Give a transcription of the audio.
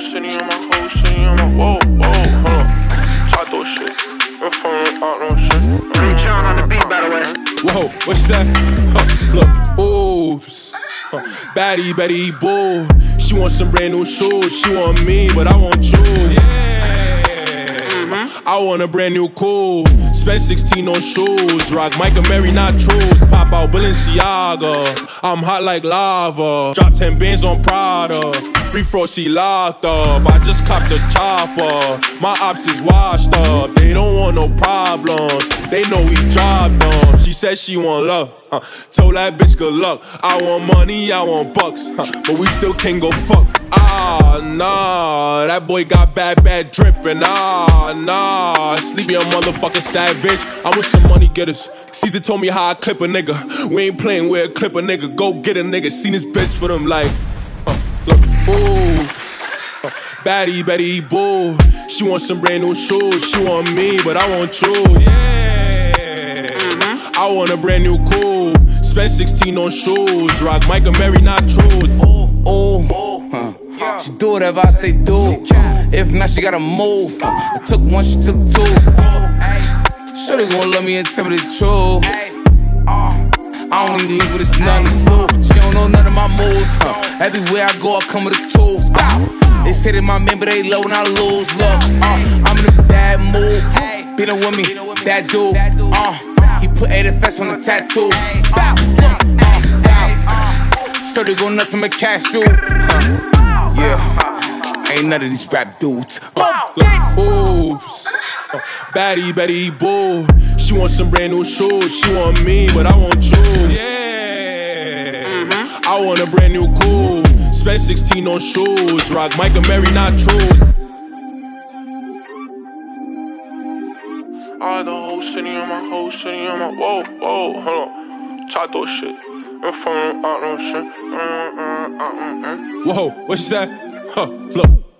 city, on my whole city, on my whoa, hold on. Talk those shit. I'm from out no shit. Ray John on the beat, by the way. Whoa, what's that? Look, oops. Baddie, Betty, boo. She wants some brand new shoes. She want me, but I want you. Yeah. I want a brand new cool. Spend 16 on shoes. Rock Mike and Mary, not true. Pop out Balenciaga. I'm hot like lava. Drop 10 bands on Prada. Free throw, she locked up. I just copped a chopper. My ops is washed up. They don't want no problems. They know we dropped them. She said she want love. Told that bitch good luck. I want money, I want bucks. But we still can't go fuck. Ah, nah. That boy got bad drippin'. Ah, nah. Sleepy, a motherfucking savage. I'm with some money getters. Caesar told me how I clip a nigga. We ain't playing with a clip a nigga. Go get a nigga. Seen this bitch for them like. Look, ooh. Baddie, Betty, boo. She wants some brand new shoes. She want me, but I want you. Yeah. I want a brand new cool. Spend 16 on shoes. Rock Mike and Mary, not true. She do whatever I say do. If not, she gotta move. I took one, she took two. Shorty gon' love me and tell me the truth. I don't need to leave with this nothing to do. She don't know none of my moves. Everywhere I go, I come with a tool. They say they my man, but they low when I lose. Look, I'm in a bad mood. Beatin' with me, that dude. He put 8FS on the tattoo. Shorty go nuts on my cashew. Yeah, ain't none of these rap dudes. Oops. Baddie, Betty, boo. She wants some brand new shoes. She want me, but I want you. Yeah. I want a brand new cool. Spend 16 on shoes. Rock Mike and Mary, not true. I had the whole city, on my whole city, on my whoa, hold on. Talk those shit. I'm from out no shit. Whoa, what's that? Look.